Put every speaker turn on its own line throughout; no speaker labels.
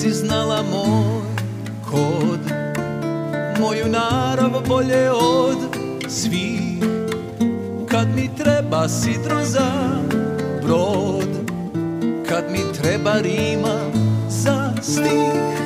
si znala moj kod, moju narav bolje od svih. Kad mi treba sidro za brod, kad mi treba rima za stih.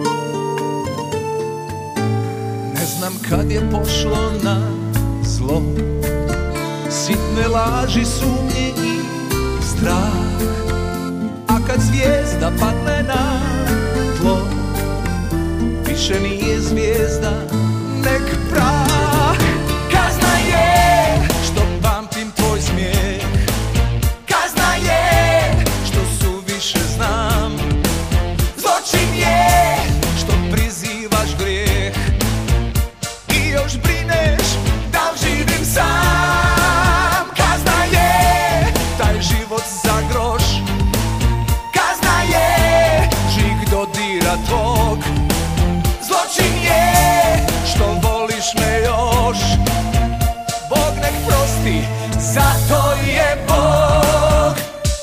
Ne znam kad je pošlo na zlo, sitne laži, sumnje i strah. A kad zvijezda padne na tlo, više nije zvijezda, nek prah. Kazna je što pamtim tvoj smijeh, kazna je što suviše znam, zločin je što prizivaš grijeh i još brineš da li živim sam. Kazna je taj život za groš, kazna je žig dodira tvog, zločin je što voliš me još. Bog nek prosti, zato je Bog.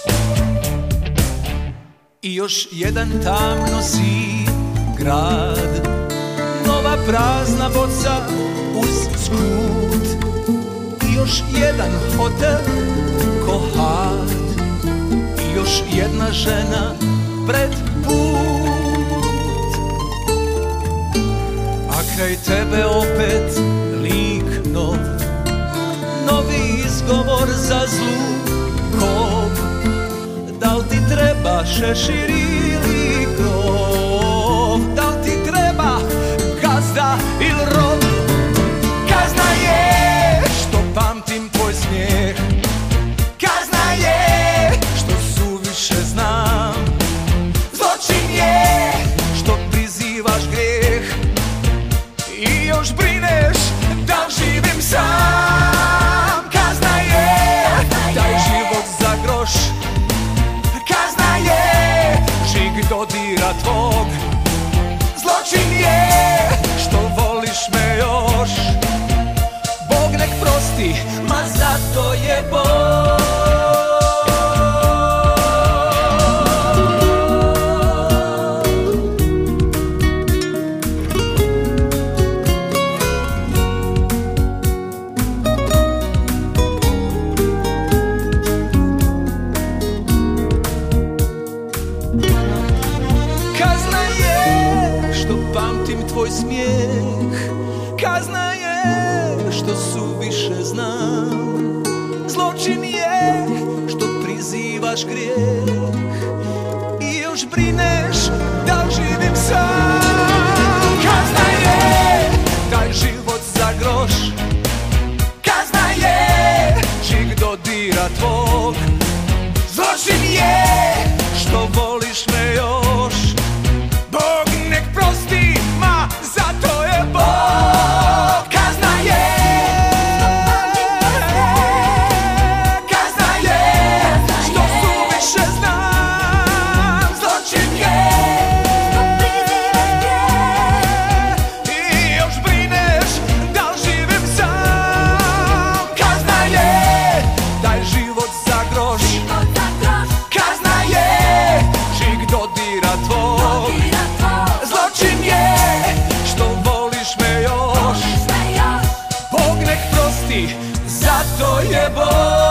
I još jedan tamno siv grad, nova prazna boca uz skut. I još jedan hotel ko had, i još jedna žena pred put. A kraj tebe opet lik nov, novi izgovor za zlu kog. Da li ti treba šešir ili krov, da li ti treba gazda ili rob. Kazna je što pamtim tvoj smijeh, kazna je što suviše znam, zločin je što prizivaš grijeh i još brineš da li živim sam. Kazna je taj život za groš, kazna je žig dodira tvog, zločin je što voliš me još. Bog nek prosti, ma zato je Bog. Kazna je što pamtim tvoj smijeh, kazna je što suviše znam, zločin je što prizivaš grijeh i još brineš da li živim sam. Kazna je taj život za groš, kazna je žig dodira tvog, zločin je što voliš me još. Bog nek prosti, ma zato je Bog. Kazna je, kazna je što suviše znam, zločin je što prizivaš grijeh i još brineš da li živim sam. Kazna je taj život za groš, kazna je žig dodira tvog, zločin je što voliš me još. Bog nek prosti, zato je Bog.